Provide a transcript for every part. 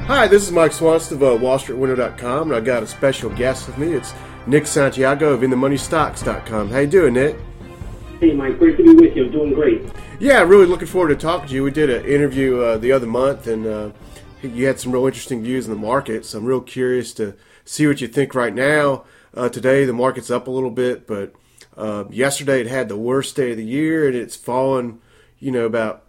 Hi, this is Mike Swanson of WallStreetWindow.com, and I got a special guest with me. It's Nick Santiago of InTheMoneyStocks.com. How you doing, Nick? Hey, Mike. Great to be with you. I'm doing great. Yeah, really looking forward to talking to you. We did an interview the other month, and you had some real interesting views in the market, so I'm real curious to see what you think right now. Today, the market's up a little bit, but yesterday it had the worst day of the year, and it's fallen, about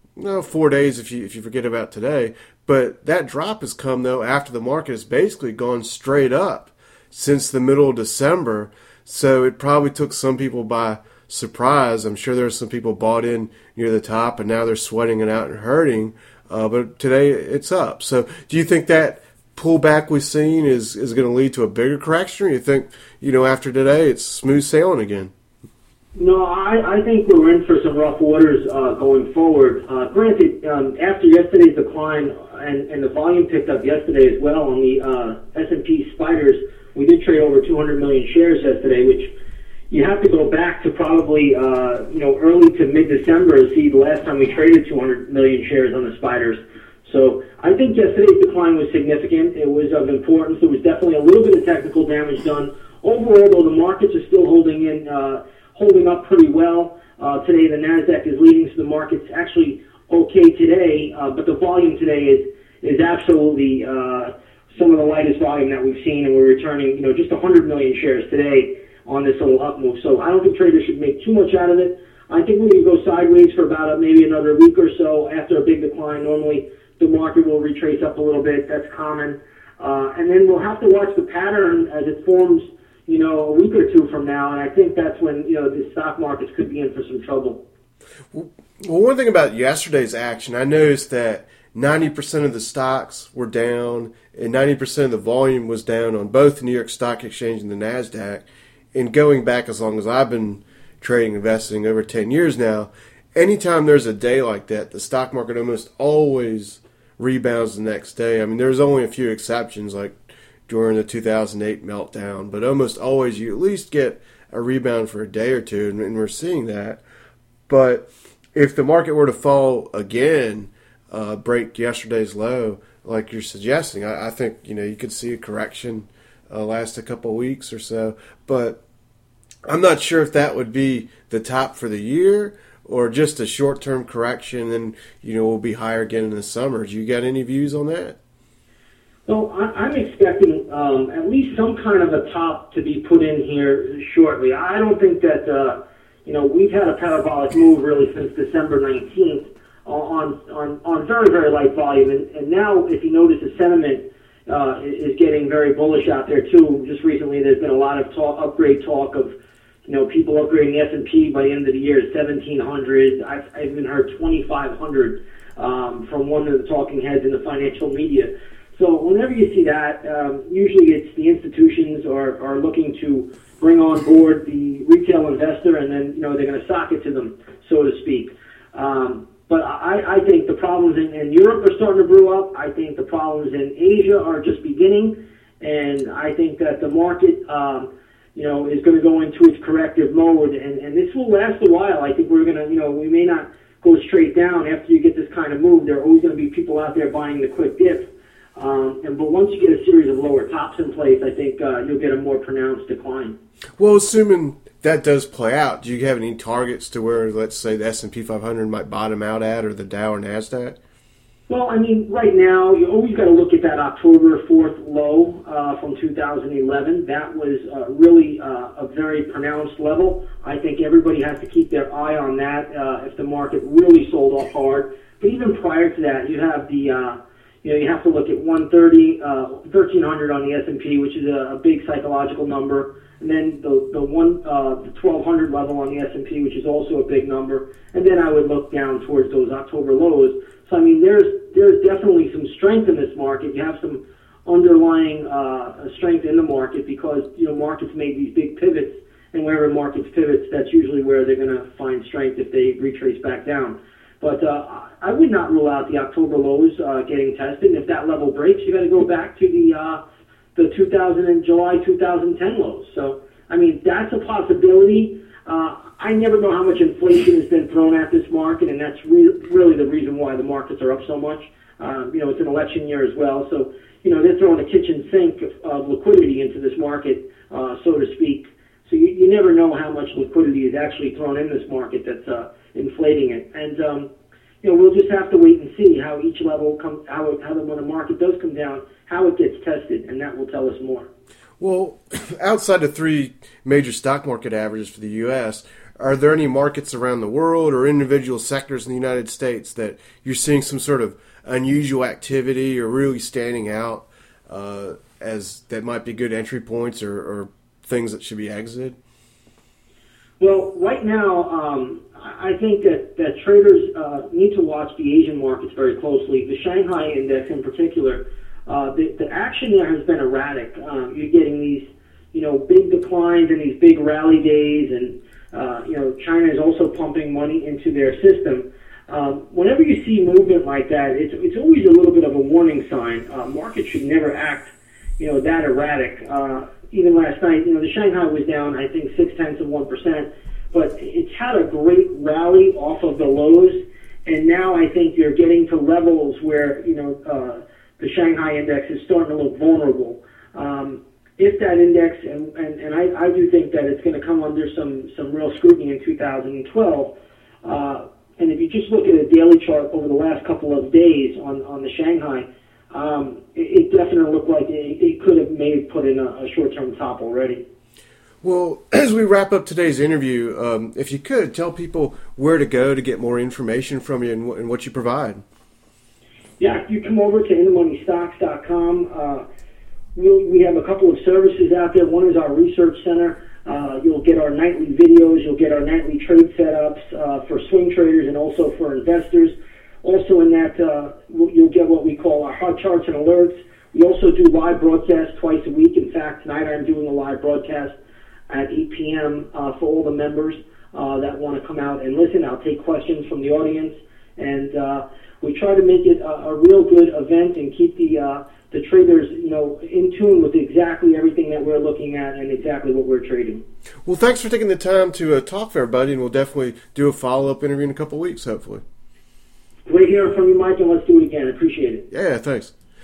4 days if you forget about today. But that drop has come, though, after the market has basically gone straight up since the middle of December. So it probably took some people by surprise. I'm sure there's some people bought in near the top, and now they're sweating it out and hurting. But today it's up. So do you think that pullback we've seen is going to lead to a bigger correction? Or you think, after today it's smooth sailing again? No, I think we're in for some rough waters going forward. Granted, after yesterday's decline and the volume picked up yesterday as well on the S&P Spiders, we did trade over 200 million shares yesterday, which you have to go back to probably early to mid-December to see the last time we traded 200 million shares on the Spiders. So I think yesterday's decline was significant. It was of importance. There was definitely a little bit of technical damage done. Overall, though, the markets are still holding up pretty well. Today, the NASDAQ is leading, so the market's actually okay today, but the volume today is absolutely some of the lightest volume that we've seen, and we're returning, just 100 million shares today on this little up move. So I don't think traders should make too much out of it. I think we're going to go sideways for about maybe another week or so after a big decline. Normally, the market will retrace up a little bit. That's common. And then we'll have to watch the pattern as it forms a week or two from now, and I think that's when, the stock markets could be in for some trouble. Well, one thing about yesterday's action, I noticed that 90% of the stocks were down and 90% of the volume was down on both the New York Stock Exchange and the NASDAQ. And going back as long as I've been trading, investing, over 10 years now, anytime there's a day like that, the stock market almost always rebounds the next day. I mean, there's only a few exceptions, like during the 2008 meltdown, but almost always you at least get a rebound for a day or two, and we're seeing that. But if the market were to fall again, break yesterday's low, like you're suggesting, I think you could see a correction last a couple of weeks or so. But I'm not sure if that would be the top for the year or just a short-term correction, and we'll be higher again in the summer. Do you got any views on that? So I'm expecting at least some kind of a top to be put in here shortly. I don't think that we've had a parabolic move really since December 19th on very, very light volume, and now if you notice the sentiment is getting very bullish out there too. Just recently, there's been a lot of upgrade talk of people upgrading the S&P by the end of the year to 1,700. I've even heard 2,500 from one of the talking heads in the financial media. So whenever you see that, usually it's the institutions are looking to bring on board the retail investor, and then they're going to sock it to them, so to speak. But I think the problems in Europe are starting to brew up. I think the problems in Asia are just beginning, and I think that the market is going to go into its corrective mode, and this will last a while. I think we're going to we may not go straight down after you get this kind of move. There are always going to be people out there buying the quick dip. But once you get a series of lower tops in place, I think you'll get a more pronounced decline. Well, assuming that does play out, do you have any targets to where, let's say, the S&P 500 might bottom out at, or the Dow or NASDAQ? Well, I mean, right now, you always got to look at that October 4th low from 2011. That was really a very pronounced level. I think everybody has to keep their eye on that if the market really sold off hard. But even prior to that, you have the you have to look at 1,300 on the S&P, which is a big psychological number, and then the 1,200 level on the S&P, which is also a big number, and then I would look down towards those October lows. So I mean, there's definitely some strength in this market. You have some underlying strength in the market because markets make these big pivots, and wherever markets pivots, that's usually where they're going to find strength if they retrace back down. But I would not rule out the October lows getting tested. And if that level breaks, you got to go back to the July 2010 lows. So I mean, that's a possibility. I never know how much inflation has been thrown at this market, and that's really the reason why the markets are up so much. It's an election year as well, so they're throwing a kitchen sink of liquidity into this market, so to speak. So you never know how much liquidity is actually thrown in this market that's inflating it. And we'll just have to wait and see how each level when the market does come down, how it gets tested, and that will tell us more. Well, outside of 3 major stock market averages for the U.S., are there any markets around the world or individual sectors in the United States that you're seeing some sort of unusual activity or really standing out as that might be good entry points or things that should be exited? Well, right now, I think that traders need to watch the Asian markets very closely. The Shanghai Index in particular, the action there has been erratic. You're getting these, big declines and these big rally days, and China is also pumping money into their system. Whenever you see movement like that, it's always a little bit of a warning sign. Markets should never act, that erratic. Even last night, the Shanghai was down, I think, 0.6%, but it's had a great rally off of the lows, and now I think you're getting to levels where, the Shanghai Index is starting to look vulnerable. If that index, and I do think that it's going to come under some real scrutiny in 2012, and if you just look at a daily chart over the last couple of days on the Shanghai, it definitely looked like it could have maybe put in a short-term top already. Well, as we wrap up today's interview, if you could, tell people where to go to get more information from you and what you provide. Yeah, if you come over to InTheMoneyStocks.com, we have a couple of services out there. One is our research center. You'll get our nightly videos. You'll get our nightly trade setups for swing traders and also for investors. Also in that, you'll get what we call our hot charts and alerts. We also do live broadcasts twice a week. In fact, tonight I'm doing a live broadcast at 8 p.m. For all the members that want to come out and listen. I'll take questions from the audience, and we try to make it a real good event and keep the traders, in tune with exactly everything that we're looking at and exactly what we're trading. Well, thanks for taking the time to talk for everybody, and we'll definitely do a follow-up interview in a couple of weeks, hopefully. Great hearing from you, Mike, and let's do it again. I appreciate it. Yeah, thanks.